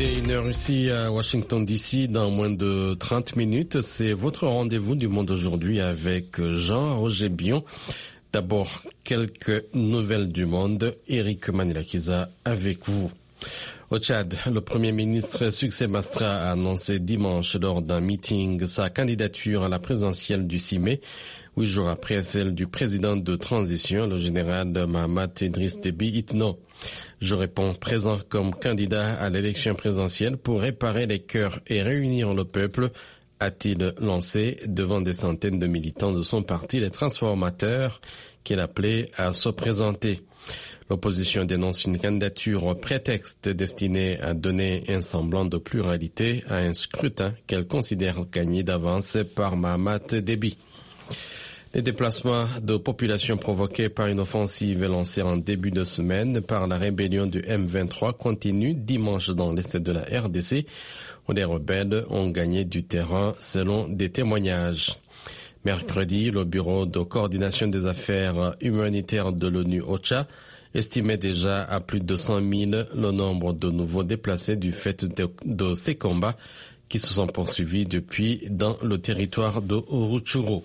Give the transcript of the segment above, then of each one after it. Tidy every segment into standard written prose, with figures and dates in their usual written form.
Il est 1h ici à Washington DC. Dans moins de 30 minutes, c'est votre rendez-vous du Monde aujourd'hui avec Jean-Roger Bion. D'abord, quelques nouvelles du monde. Eric Manilakiza avec vous. Au Tchad, le Premier ministre Succès Mastra a annoncé dimanche lors d'un meeting sa candidature à la présidentielle du 6 mai, 8 jours après celle du président de transition, le général Mahamat Idriss Déby Itno. Je réponds présent comme candidat à l'élection présidentielle pour réparer les cœurs et réunir le peuple, a-t-il lancé devant des centaines de militants de son parti, les transformateurs, qu'il appelait à se présenter. L'opposition dénonce une candidature au prétexte destinée à donner un semblant de pluralité à un scrutin qu'elle considère gagné d'avance par Mahamat Déby. Les déplacements de population provoqués par une offensive lancée en début de semaine par la rébellion du M23 continuent dimanche dans l'est de la RDC, où les rebelles ont gagné du terrain selon des témoignages. Mercredi, le Bureau de coordination des affaires humanitaires de l'ONU OCHA estimait déjà à plus de 100 000 le nombre de nouveaux déplacés du fait de ces combats qui se sont poursuivis depuis dans le territoire de Rutshuru.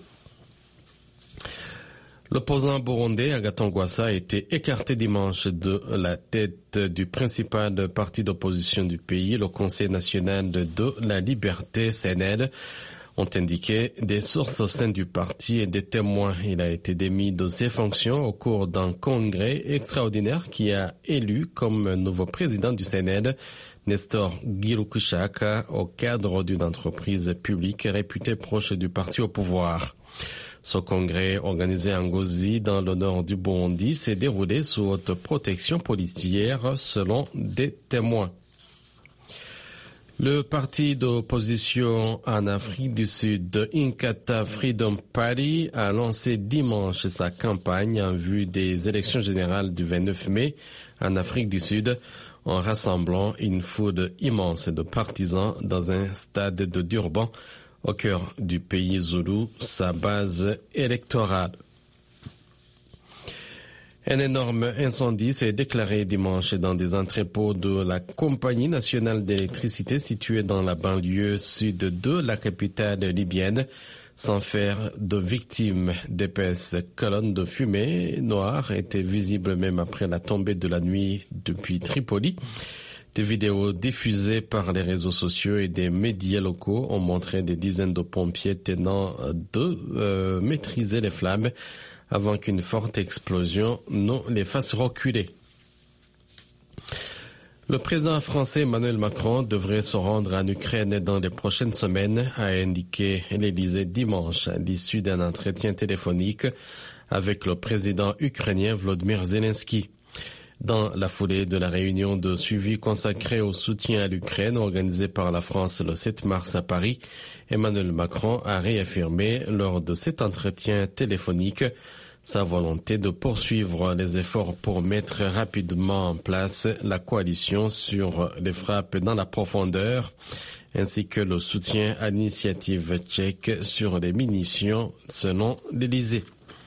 L'opposant burundais Agathon Rwasa a été écarté dimanche de la tête du principal parti d'opposition du pays, le Conseil national de la liberté, CNL, ont indiqué des sources au sein du parti et des témoins. Il a été démis de ses fonctions au cours d'un congrès extraordinaire qui a élu comme nouveau président du CNL Nestor Girukushaka au cadre d'une entreprise publique réputée proche du parti au pouvoir. Ce congrès, organisé en Ngozi, dans le nord du Burundi, s'est déroulé sous haute protection policière, selon des témoins. Le parti d'opposition en Afrique du Sud, Inkatha Freedom Party, a lancé dimanche sa campagne en vue des élections générales du 29 mai en Afrique du Sud, en rassemblant une foule immense de partisans dans un stade de Durban, au cœur du pays zoulou, sa base électorale. Un énorme incendie s'est déclaré dimanche dans des entrepôts de la Compagnie nationale d'électricité située dans la banlieue sud de la capitale libyenne, sans faire de victimes. D'épaisses colonnes de fumée noire étaient visibles même après la tombée de la nuit depuis Tripoli. Des vidéos diffusées par les réseaux sociaux et des médias locaux ont montré des dizaines de pompiers tentant de maîtriser les flammes avant qu'une forte explosion ne les fasse reculer. Le président français Emmanuel Macron devrait se rendre en Ukraine dans les prochaines semaines, a indiqué l'Élysée dimanche à l'issue d'un entretien téléphonique avec le président ukrainien Volodymyr Zelensky. Dans la foulée de la réunion de suivi consacrée au soutien à l'Ukraine organisée par la France le 7 mars à Paris, Emmanuel Macron a réaffirmé lors de cet entretien téléphonique sa volonté de poursuivre les efforts pour mettre rapidement en place la coalition sur les frappes dans la profondeur, ainsi que le soutien à l'initiative tchèque sur les munitions, selon l'Élysée.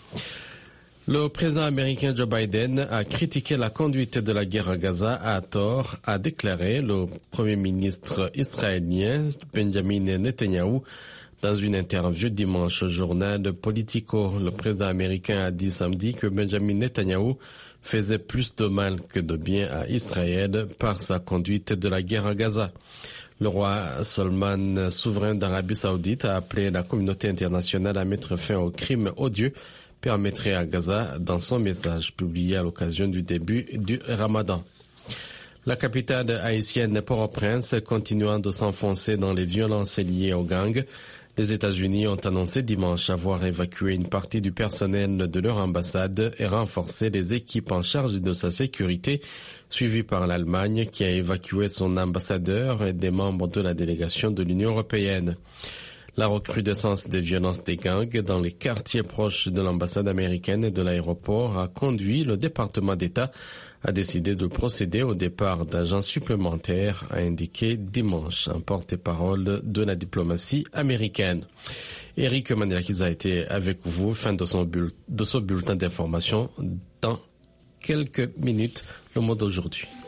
Le président américain Joe Biden a critiqué la conduite de la guerre à Gaza à tort, a déclaré le premier ministre israélien Benjamin Netanyahou dans une interview dimanche au journal Politico. Le président américain a dit samedi que Benjamin Netanyahou faisait plus de mal que de bien à Israël par sa conduite de la guerre à Gaza. Le roi Salman, souverain d'Arabie Saoudite, a appelé la communauté internationale à mettre fin aux crimes odieux permettrait à Gaza dans son message publié à l'occasion du début du Ramadan. La capitale haïtienne Port-au-Prince continuant de s'enfoncer dans les violences liées aux gangs, les États-Unis ont annoncé dimanche avoir évacué une partie du personnel de leur ambassade et renforcé les équipes en charge de sa sécurité, suivi par l'Allemagne qui a évacué son ambassadeur et des membres de la délégation de l'Union européenne. La recrudescence des violences des gangs dans les quartiers proches de l'ambassade américaine et de l'aéroport a conduit le département d'État à décider de procéder au départ d'agents supplémentaires, a indiqué dimanche un porte-parole de la diplomatie américaine. Eric Manilakiza a été avec vous, fin de ce bulletin d'information. Dans quelques minutes, le mot d'aujourd'hui.